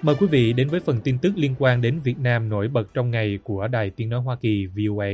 Mời quý vị đến với phần tin tức liên quan đến Việt Nam nổi bật trong ngày của Đài Tiếng nói Hoa Kỳ VOA.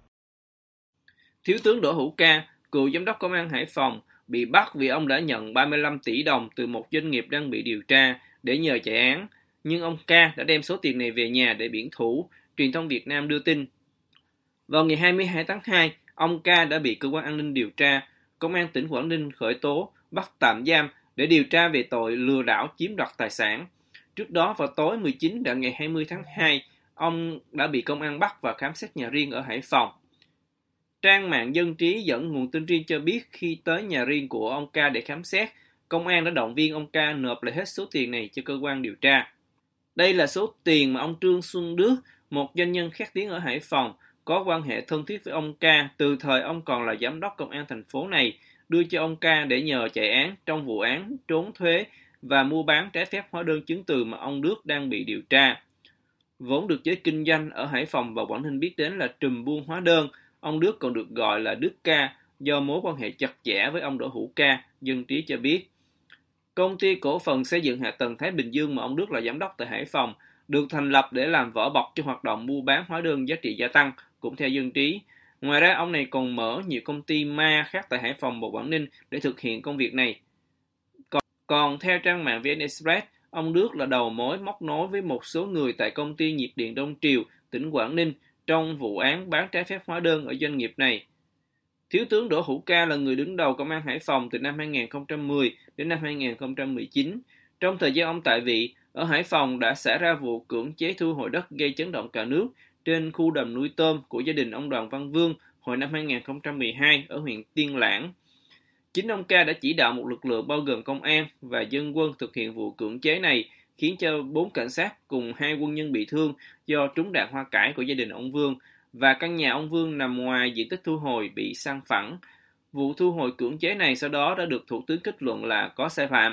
Thiếu tướng Đỗ Hữu Ca, cựu giám đốc công an Hải Phòng, bị bắt vì ông đã nhận 35 tỷ đồng từ một doanh nghiệp đang bị điều tra để nhờ chạy án, nhưng ông Ca đã đem số tiền này về nhà để biển thủ, truyền thông Việt Nam đưa tin. Vào ngày 22 tháng 2, ông Ca đã bị cơ quan an ninh điều tra, công an tỉnh Quảng Ninh khởi tố, bắt tạm giam để điều tra về tội lừa đảo chiếm đoạt tài sản. Trước đó vào tối 19 và ngày 20 tháng 2, ông đã bị công an bắt và khám xét nhà riêng ở Hải Phòng. Trang mạng Dân Trí dẫn nguồn tin riêng cho biết khi tới nhà riêng của ông Ca để khám xét, công an đã động viên ông Ca nộp lại hết số tiền này cho cơ quan điều tra. Đây là số tiền mà ông Trương Xuân Đức, một doanh nhân khét tiếng ở Hải Phòng, có quan hệ thân thiết với ông Ca từ thời ông còn là giám đốc công an thành phố này, đưa cho ông Ca để nhờ chạy án trong vụ án trốn thuế và mua bán trái phép hóa đơn chứng từ mà ông Đức đang bị điều tra. Vốn được giới kinh doanh ở Hải Phòng và Quảng Ninh biết đến là trùm buôn hóa đơn, ông Đức còn được gọi là Đức Ca do mối quan hệ chặt chẽ với ông Đỗ Hữu Ca, Dân Trí cho biết. Công ty cổ phần xây dựng hạ tầng Thái Bình Dương mà ông Đức là giám đốc tại Hải Phòng được thành lập để làm vỏ bọc cho hoạt động mua bán hóa đơn giá trị gia tăng, cũng theo Dân Trí. Ngoài ra, ông này còn mở nhiều công ty ma khác tại Hải Phòng và Quảng Ninh để thực hiện công việc này. Còn theo trang mạng VN Express, ông Đức là đầu mối móc nối với một số người tại công ty nhiệt điện Đông Triều, tỉnh Quảng Ninh trong vụ án bán trái phép hóa đơn ở doanh nghiệp này. Thiếu tướng Đỗ Hữu Ca là người đứng đầu công an Hải Phòng từ năm 2010 đến năm 2019. Trong thời gian ông tại vị, ở Hải Phòng đã xảy ra vụ cưỡng chế thu hồi đất gây chấn động cả nước trên khu đầm nuôi tôm của gia đình ông Đoàn Văn Vương hồi năm 2012 ở huyện Tiên Lãng. Chính ông Ca đã chỉ đạo một lực lượng bao gồm công an và dân quân thực hiện vụ cưỡng chế này, khiến cho 4 cảnh sát cùng 2 quân nhân bị thương do trúng đạn hoa cải của gia đình ông Vương, và căn nhà ông Vương nằm ngoài diện tích thu hồi bị san phẳng. Vụ thu hồi cưỡng chế này sau đó đã được Thủ tướng kết luận là có sai phạm.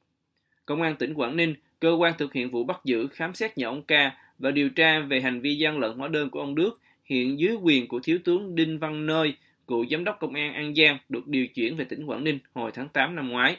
Công an tỉnh Quảng Ninh, cơ quan thực hiện vụ bắt giữ, khám xét nhà ông Ca và điều tra về hành vi gian lận hóa đơn của ông Đức, hiện dưới quyền của Thiếu tướng Đinh Văn Nơi, cựu giám đốc công an An Giang, được điều chuyển về tỉnh Quảng Ninh hồi tháng 8 năm ngoái.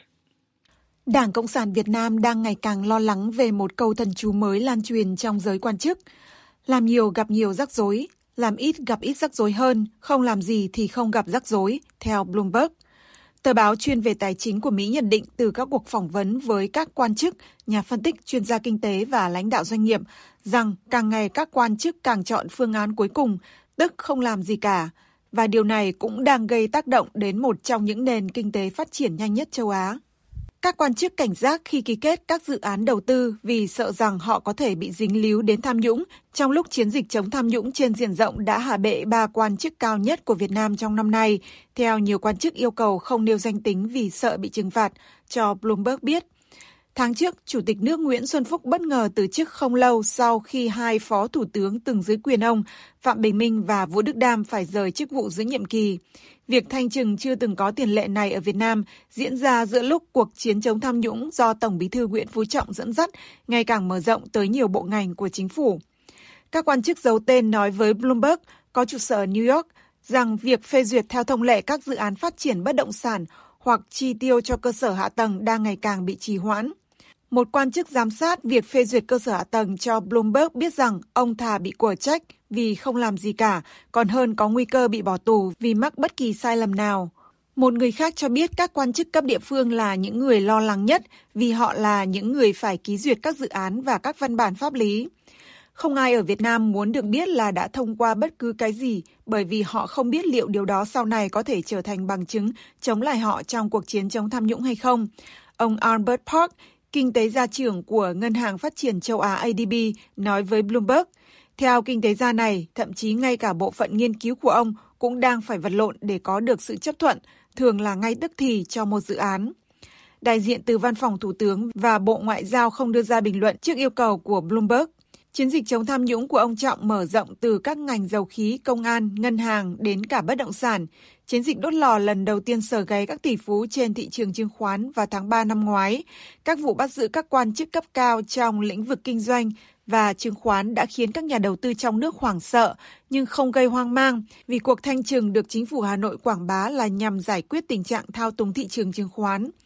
Đảng Cộng sản Việt Nam đang ngày càng lo lắng về một câu thần chú mới lan truyền trong giới quan chức. Làm nhiều gặp nhiều rắc rối, làm ít gặp ít rắc rối hơn, không làm gì thì không gặp rắc rối, theo Bloomberg. Tờ báo chuyên về tài chính của Mỹ nhận định từ các cuộc phỏng vấn với các quan chức, nhà phân tích, chuyên gia kinh tế và lãnh đạo doanh nghiệp rằng càng ngày các quan chức càng chọn phương án cuối cùng, tức không làm gì cả. Và điều này cũng đang gây tác động đến một trong những nền kinh tế phát triển nhanh nhất châu Á. Các quan chức cảnh giác khi ký kết các dự án đầu tư vì sợ rằng họ có thể bị dính líu đến tham nhũng, trong lúc chiến dịch chống tham nhũng trên diện rộng đã hạ bệ 3 quan chức cao nhất của Việt Nam trong năm nay, theo nhiều quan chức yêu cầu không nêu danh tính vì sợ bị trừng phạt, cho Bloomberg biết. Tháng trước, Chủ tịch nước Nguyễn Xuân Phúc bất ngờ từ chức không lâu sau khi 2 phó thủ tướng từng dưới quyền ông, Phạm Bình Minh và Vũ Đức Đam phải rời chức vụ giữa nhiệm kỳ. Việc thanh trừng chưa từng có tiền lệ này ở Việt Nam diễn ra giữa lúc cuộc chiến chống tham nhũng do Tổng Bí thư Nguyễn Phú Trọng dẫn dắt ngày càng mở rộng tới nhiều bộ ngành của chính phủ. Các quan chức giấu tên nói với Bloomberg, có trụ sở New York, rằng việc phê duyệt theo thông lệ các dự án phát triển bất động sản hoặc chi tiêu cho cơ sở hạ tầng đang ngày càng bị trì hoãn. Một quan chức giám sát việc phê duyệt cơ sở hạ tầng cho Bloomberg biết rằng ông thà bị quở trách vì không làm gì cả, còn hơn có nguy cơ bị bỏ tù vì mắc bất kỳ sai lầm nào. Một người khác cho biết các quan chức cấp địa phương là những người lo lắng nhất vì họ là những người phải ký duyệt các dự án và các văn bản pháp lý. Không ai ở Việt Nam muốn được biết là đã thông qua bất cứ cái gì bởi vì họ không biết liệu điều đó sau này có thể trở thành bằng chứng chống lại họ trong cuộc chiến chống tham nhũng hay không. Ông Albert Park, kinh tế gia trưởng của Ngân hàng Phát triển Châu Á ADB, nói với Bloomberg, theo kinh tế gia này, thậm chí ngay cả bộ phận nghiên cứu của ông cũng đang phải vật lộn để có được sự chấp thuận, thường là ngay tức thì cho một dự án. Đại diện từ Văn phòng Thủ tướng và Bộ Ngoại giao không đưa ra bình luận trước yêu cầu của Bloomberg. Chiến dịch chống tham nhũng của ông Trọng mở rộng từ các ngành dầu khí, công an, ngân hàng đến cả bất động sản. Chiến dịch đốt lò lần đầu tiên sờ gáy các tỷ phú trên thị trường chứng khoán vào tháng 3 năm ngoái. Các vụ bắt giữ các quan chức cấp cao trong lĩnh vực kinh doanh và chứng khoán đã khiến các nhà đầu tư trong nước hoảng sợ, nhưng không gây hoang mang vì cuộc thanh trừng được chính phủ Hà Nội quảng bá là nhằm giải quyết tình trạng thao túng thị trường chứng khoán.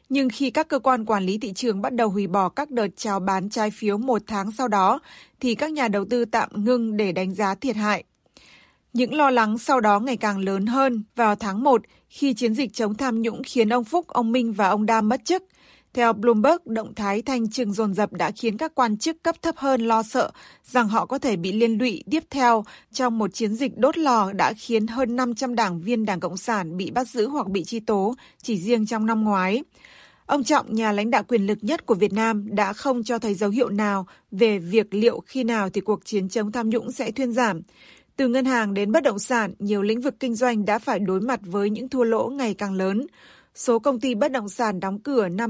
Nhưng khi các cơ quan quản lý thị trường bắt đầu hủy bỏ các đợt chào bán trái phiếu một tháng sau đó, thì các nhà đầu tư tạm ngưng để đánh giá thiệt hại. Những lo lắng sau đó ngày càng lớn hơn vào tháng 1 khi chiến dịch chống tham nhũng khiến ông Phúc, ông Minh và ông Đam mất chức. Theo Bloomberg, động thái thanh trừng dồn dập đã khiến các quan chức cấp thấp hơn lo sợ rằng họ có thể bị liên lụy tiếp theo trong một chiến dịch đốt lò đã khiến hơn 500 đảng viên Đảng Cộng sản bị bắt giữ hoặc bị truy tố chỉ riêng trong năm ngoái. Ông Trọng, nhà lãnh đạo quyền lực nhất của Việt Nam, đã không cho thấy dấu hiệu nào về việc liệu khi nào thì cuộc chiến chống tham nhũng sẽ thuyên giảm. Từ ngân hàng đến bất động sản, nhiều lĩnh vực kinh doanh đã phải đối mặt với những thua lỗ ngày càng lớn. Số công ty bất động sản đóng cửa năm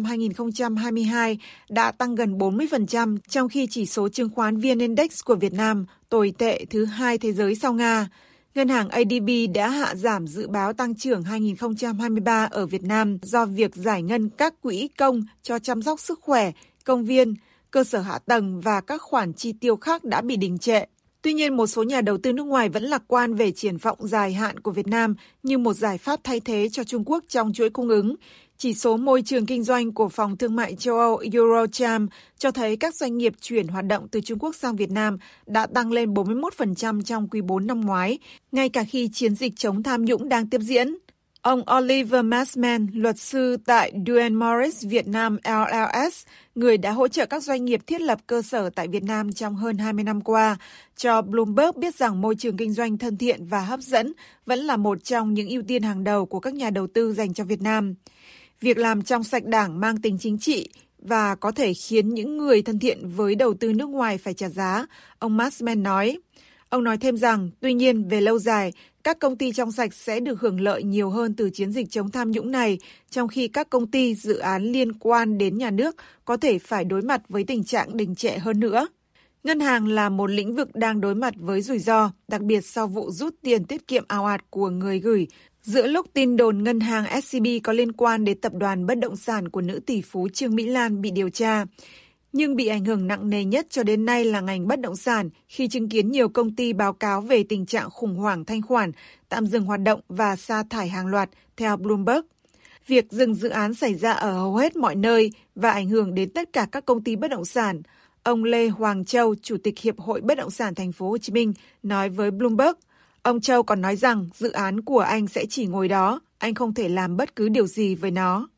2022 đã tăng gần 40%, trong khi chỉ số chứng khoán VN Index của Việt Nam tồi tệ thứ hai thế giới sau Nga. Ngân hàng ADB đã hạ giảm dự báo tăng trưởng 2023 ở Việt Nam do việc giải ngân các quỹ công cho chăm sóc sức khỏe, công viên, cơ sở hạ tầng và các khoản chi tiêu khác đã bị đình trệ. Tuy nhiên, một số nhà đầu tư nước ngoài vẫn lạc quan về triển vọng dài hạn của Việt Nam như một giải pháp thay thế cho Trung Quốc trong chuỗi cung ứng. Chỉ số môi trường kinh doanh của Phòng Thương mại châu Âu Eurocharm cho thấy các doanh nghiệp chuyển hoạt động từ Trung Quốc sang Việt Nam đã tăng lên 41% trong quý 4 năm ngoái, ngay cả khi chiến dịch chống tham nhũng đang tiếp diễn. Ông Oliver Massman, luật sư tại Duane Morris Việt Nam LLS, người đã hỗ trợ các doanh nghiệp thiết lập cơ sở tại Việt Nam trong hơn 20 năm qua, cho Bloomberg biết rằng môi trường kinh doanh thân thiện và hấp dẫn vẫn là một trong những ưu tiên hàng đầu của các nhà đầu tư dành cho Việt Nam. Việc làm trong sạch đảng mang tính chính trị và có thể khiến những người thân thiện với đầu tư nước ngoài phải trả giá, ông Massman nói. Ông nói thêm rằng, tuy nhiên, về lâu dài, các công ty trong sạch sẽ được hưởng lợi nhiều hơn từ chiến dịch chống tham nhũng này, trong khi các công ty, dự án liên quan đến nhà nước có thể phải đối mặt với tình trạng đình trệ hơn nữa. Ngân hàng là một lĩnh vực đang đối mặt với rủi ro, đặc biệt sau vụ rút tiền tiết kiệm ào ạt của người gửi, giữa lúc tin đồn ngân hàng SCB có liên quan đến tập đoàn bất động sản của nữ tỷ phú Trương Mỹ Lan bị điều tra. Nhưng bị ảnh hưởng nặng nề nhất cho đến nay là ngành bất động sản khi chứng kiến nhiều công ty báo cáo về tình trạng khủng hoảng thanh khoản, tạm dừng hoạt động và sa thải hàng loạt, theo Bloomberg. Việc dừng dự án xảy ra ở hầu hết mọi nơi và ảnh hưởng đến tất cả các công ty bất động sản. Ông Lê Hoàng Châu, Chủ tịch Hiệp hội Bất động sản Thành phố Hồ Chí Minh, nói với Bloomberg. Ông Châu còn nói rằng dự án của anh sẽ chỉ ngồi đó, anh không thể làm bất cứ điều gì với nó.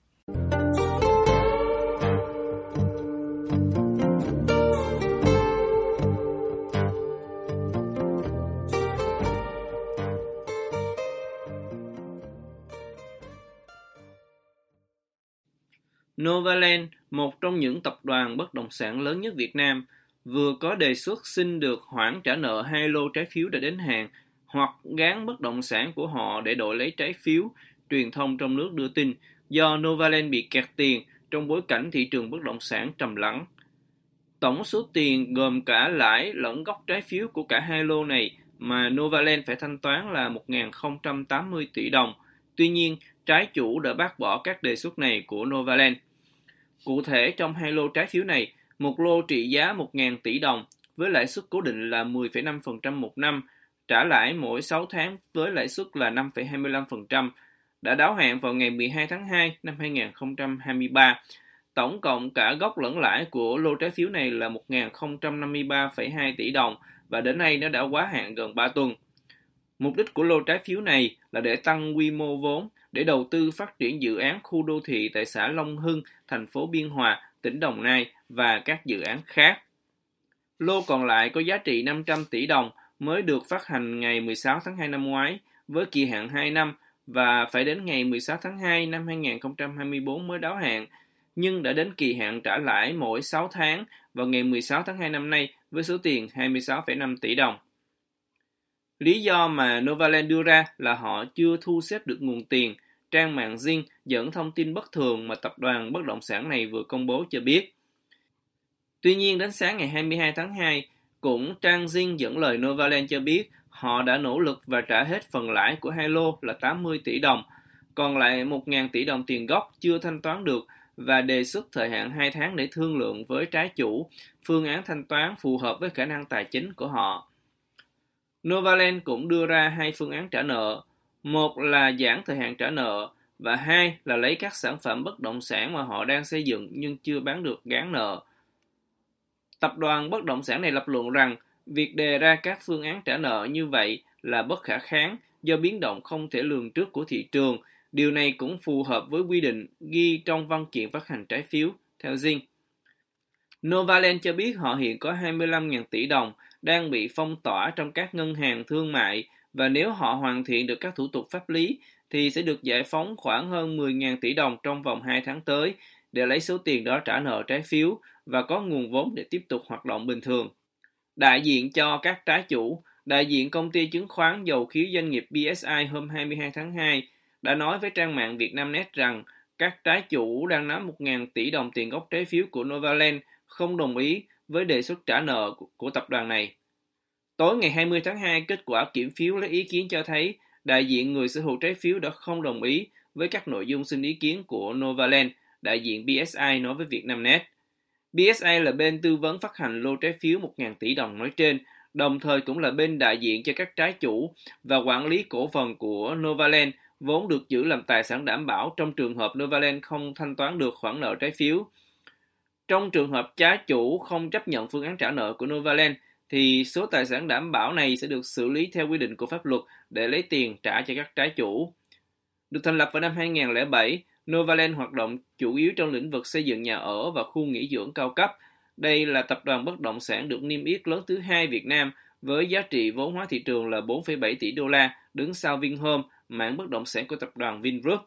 Novaland, một trong những tập đoàn bất động sản lớn nhất Việt Nam, vừa có đề xuất xin được hoãn trả nợ 2 lô trái phiếu đã đến hạn hoặc gán bất động sản của họ để đổi lấy trái phiếu, truyền thông trong nước đưa tin, do Novaland bị kẹt tiền trong bối cảnh thị trường bất động sản trầm lắng. Tổng số tiền gồm cả lãi lẫn gốc trái phiếu của cả hai lô này mà Novaland phải thanh toán là 1.080 tỷ đồng. Tuy nhiên, trái chủ đã bác bỏ các đề xuất này của Novaland. Cụ thể, trong hai lô trái phiếu này, một lô trị giá 1.000 tỷ đồng với lãi suất cố định là 10,5% một năm, trả lãi mỗi 6 tháng với lãi suất là 5,25%, đã đáo hạn vào ngày 12 tháng 2 năm 2023. Tổng cộng cả gốc lẫn lãi của lô trái phiếu này là 1.053,2 tỷ đồng và đến nay nó đã quá hạn gần 3 tuần. Mục đích của lô trái phiếu này là để tăng quy mô vốn, để đầu tư phát triển dự án khu đô thị tại xã Long Hưng, thành phố Biên Hòa, tỉnh Đồng Nai và các dự án khác. Lô còn lại có giá trị 500 tỷ đồng mới được phát hành ngày 16 tháng 2 năm ngoái với kỳ hạn 2 năm và phải đến ngày 16 tháng 2 năm 2024 mới đáo hạn, nhưng đã đến kỳ hạn trả lãi mỗi 6 tháng vào ngày 16 tháng 2 năm nay với số tiền 26,5 tỷ đồng. Lý do mà Novaland đưa ra là họ chưa thu xếp được nguồn tiền. Trang mạng Zing dẫn thông tin bất thường mà tập đoàn bất động sản này vừa công bố cho biết. Tuy nhiên, đến sáng ngày 22 tháng 2, cũng trang Zing dẫn lời Novaland cho biết họ đã nỗ lực và trả hết phần lãi của hai lô là 80 tỷ đồng, còn lại 1.000 tỷ đồng tiền gốc chưa thanh toán được và đề xuất thời hạn 2 tháng để thương lượng với trái chủ phương án thanh toán phù hợp với khả năng tài chính của họ. Novaland cũng đưa ra hai phương án trả nợ. Một là giãn thời hạn trả nợ, và 2 là lấy các sản phẩm bất động sản mà họ đang xây dựng nhưng chưa bán được gán nợ. Tập đoàn bất động sản này lập luận rằng việc đề ra các phương án trả nợ như vậy là bất khả kháng do biến động không thể lường trước của thị trường. Điều này cũng phù hợp với quy định ghi trong văn kiện phát hành trái phiếu, theo Zing. Novaland cho biết họ hiện có 25.000 tỷ đồng đang bị phong tỏa trong các ngân hàng thương mại và nếu họ hoàn thiện được các thủ tục pháp lý thì sẽ được giải phóng khoảng hơn 10.000 tỷ đồng trong vòng 2 tháng tới để lấy số tiền đó trả nợ trái phiếu và có nguồn vốn để tiếp tục hoạt động bình thường. Đại diện cho các trái chủ, đại diện công ty chứng khoán dầu khí doanh nghiệp BSI hôm 22 tháng 2 đã nói với trang mạng Vietnamnet rằng các trái chủ đang nắm 1.000 tỷ đồng tiền gốc trái phiếu của Novaland không đồng ý với đề xuất trả nợ của tập đoàn này. Tối ngày 20 tháng 2, kết quả kiểm phiếu lấy ý kiến cho thấy đại diện người sở hữu trái phiếu đã không đồng ý với các nội dung xin ý kiến của Novaland, đại diện BSI nói với Vietnamnet. BSI là bên tư vấn phát hành lô trái phiếu 1.000 tỷ đồng nói trên, đồng thời cũng là bên đại diện cho các trái chủ và quản lý cổ phần của Novaland, vốn được giữ làm tài sản đảm bảo trong trường hợp Novaland không thanh toán được khoản nợ trái phiếu. Trong trường hợp trái chủ không chấp nhận phương án trả nợ của Novaland, thì số tài sản đảm bảo này sẽ được xử lý theo quy định của pháp luật để lấy tiền trả cho các trái chủ. Được thành lập vào năm 2007, Novaland hoạt động chủ yếu trong lĩnh vực xây dựng nhà ở và khu nghỉ dưỡng cao cấp. Đây là tập đoàn bất động sản được niêm yết lớn thứ hai Việt Nam với giá trị vốn hóa thị trường là 4,7 tỷ đô la, đứng sau Vinhome, mảng bất động sản của tập đoàn Vingroup.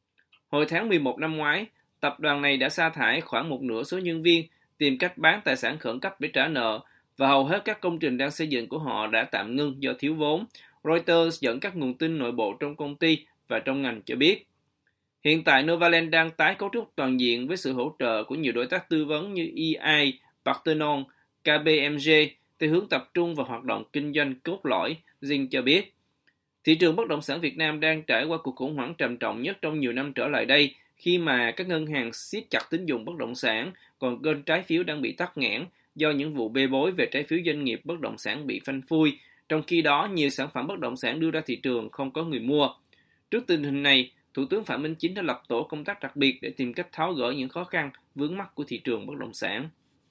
Hồi tháng 11 năm ngoái, tập đoàn này đã sa thải khoảng một nửa số nhân viên, tìm cách bán tài sản khẩn cấp để trả nợ, và hầu hết các công trình đang xây dựng của họ đã tạm ngưng do thiếu vốn. Reuters dẫn các nguồn tin nội bộ trong công ty và trong ngành cho biết. Hiện tại Novaland đang tái cấu trúc toàn diện với sự hỗ trợ của nhiều đối tác tư vấn như EI, Parthenon, KPMG theo hướng tập trung vào hoạt động kinh doanh cốt lõi, Zing cho biết. Thị trường bất động sản Việt Nam đang trải qua cuộc khủng hoảng trầm trọng nhất trong nhiều năm trở lại đây khi mà các ngân hàng siết chặt tín dụng bất động sản, còn kênh trái phiếu đang bị tắc nghẽn do những vụ bê bối về trái phiếu doanh nghiệp bất động sản bị phanh phui, trong khi đó nhiều sản phẩm bất động sản đưa ra thị trường không có người mua. Trước tình hình này, Thủ tướng Phạm Minh Chính đã lập tổ công tác đặc biệt để tìm cách tháo gỡ những khó khăn, vướng mắc của thị trường bất động sản.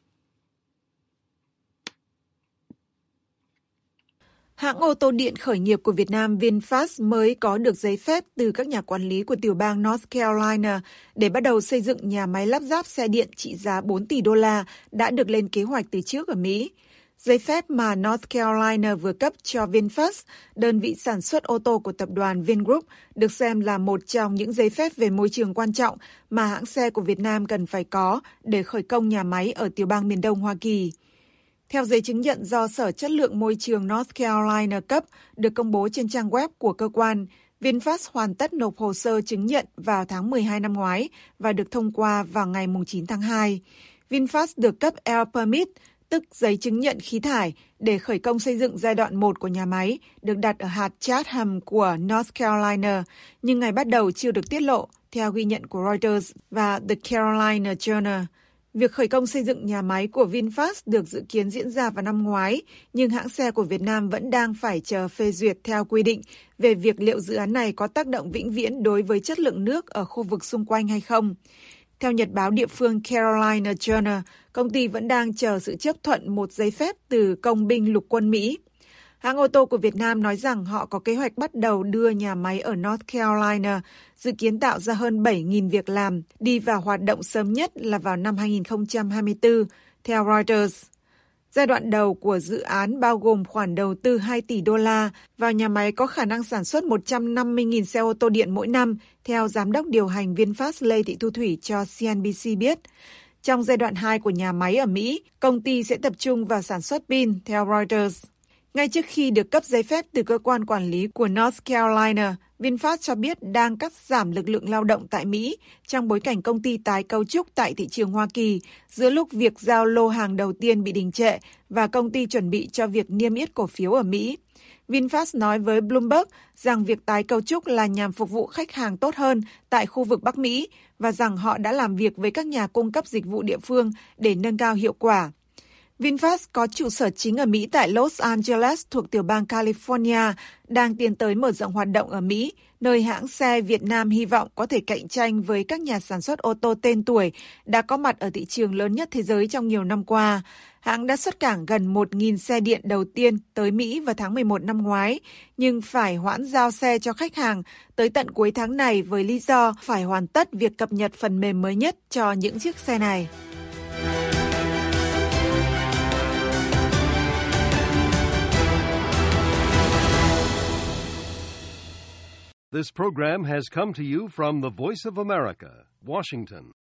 Hãng ô tô điện khởi nghiệp của Việt Nam VinFast mới có được giấy phép từ các nhà quản lý của tiểu bang North Carolina để bắt đầu xây dựng nhà máy lắp ráp xe điện trị giá 4 tỷ đô la đã được lên kế hoạch từ trước ở Mỹ. Giấy phép mà North Carolina vừa cấp cho VinFast, đơn vị sản xuất ô tô của tập đoàn Vingroup, được xem là một trong những giấy phép về môi trường quan trọng mà hãng xe của Việt Nam cần phải có để khởi công nhà máy ở tiểu bang miền Đông Hoa Kỳ. Theo giấy chứng nhận do Sở Chất lượng Môi trường North Carolina cấp, được công bố trên trang web của cơ quan, VinFast hoàn tất nộp hồ sơ chứng nhận vào tháng 12 năm ngoái và được thông qua vào ngày 9 tháng 2. VinFast được cấp Air Permit, tức giấy chứng nhận khí thải, để khởi công xây dựng giai đoạn 1 của nhà máy, được đặt ở hạt Chatham của North Carolina, nhưng ngày bắt đầu chưa được tiết lộ, theo ghi nhận của Reuters và The Carolina Journal. Việc khởi công xây dựng nhà máy của VinFast được dự kiến diễn ra vào năm ngoái, nhưng hãng xe của Việt Nam vẫn đang phải chờ phê duyệt theo quy định về việc liệu dự án này có tác động vĩnh viễn đối với chất lượng nước ở khu vực xung quanh hay không. Theo nhật báo địa phương Carolina Journal, công ty vẫn đang chờ sự chấp thuận một giấy phép từ công binh lục quân Mỹ. Hãng ô tô của Việt Nam nói rằng họ có kế hoạch bắt đầu đưa nhà máy ở North Carolina, dự kiến tạo ra hơn 7.000 việc làm, đi vào hoạt động sớm nhất là vào năm 2024, theo Reuters. Giai đoạn đầu của dự án bao gồm khoản đầu tư 2 tỷ đô la vào nhà máy có khả năng sản xuất 150.000 xe ô tô điện mỗi năm, theo Giám đốc điều hành VinFast Lê Thị Thu Thủy cho CNBC biết. Trong giai đoạn 2 của nhà máy ở Mỹ, công ty sẽ tập trung vào sản xuất pin, theo Reuters. Ngay trước khi được cấp giấy phép từ cơ quan quản lý của North Carolina, VinFast cho biết đang cắt giảm lực lượng lao động tại Mỹ trong bối cảnh công ty tái cấu trúc tại thị trường Hoa Kỳ giữa lúc việc giao lô hàng đầu tiên bị đình trệ và công ty chuẩn bị cho việc niêm yết cổ phiếu ở Mỹ. VinFast nói với Bloomberg rằng việc tái cấu trúc là nhằm phục vụ khách hàng tốt hơn tại khu vực Bắc Mỹ và rằng họ đã làm việc với các nhà cung cấp dịch vụ địa phương để nâng cao hiệu quả. VinFast có trụ sở chính ở Mỹ tại Los Angeles thuộc tiểu bang California, đang tiến tới mở rộng hoạt động ở Mỹ, nơi hãng xe Việt Nam hy vọng có thể cạnh tranh với các nhà sản xuất ô tô tên tuổi đã có mặt ở thị trường lớn nhất thế giới trong nhiều năm qua. Hãng đã xuất cảng gần 1.000 xe điện đầu tiên tới Mỹ vào tháng 11 năm ngoái, nhưng phải hoãn giao xe cho khách hàng tới tận cuối tháng này với lý do phải hoàn tất việc cập nhật phần mềm mới nhất cho những chiếc xe này. This program has come to you from the Voice of America, Washington.